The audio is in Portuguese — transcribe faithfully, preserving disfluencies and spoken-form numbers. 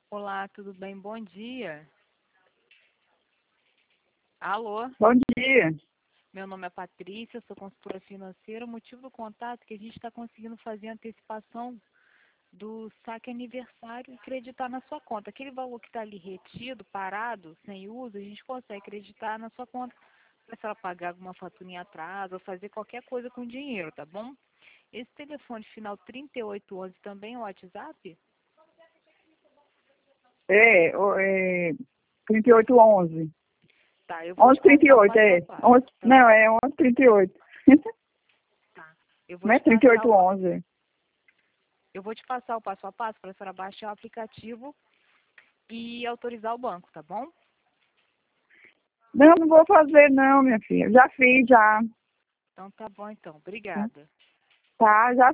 Olá, tudo bem? Bom dia. Alô, Bom dia. meu nome é Patrícia, sou consultora financeira. O motivo do contato é que a gente está conseguindo fazer a antecipação do saque aniversário e creditar na sua conta. Aquele valor que está ali retido, parado, sem uso, a gente consegue creditar na sua conta para ela pagar alguma fatura em atraso ou fazer qualquer coisa com dinheiro, tá bom? Esse telefone final trinta e oito onze também é o WhatsApp? É, o- é trinta e oito onze. Tá, eu vou te onze trinta e passar o oito, passo a é. passo, onze, tá não, bom? é onze trinta e oito. Tá. Eu vou Não é te passar o, pa- trinta e oito onze. eu vou te passar o passo a passo para a senhora baixar o aplicativo e autorizar o banco, tá bom? Não, não vou fazer não, minha filha. Já fiz, já. Então tá bom então. Obrigada. Tá, já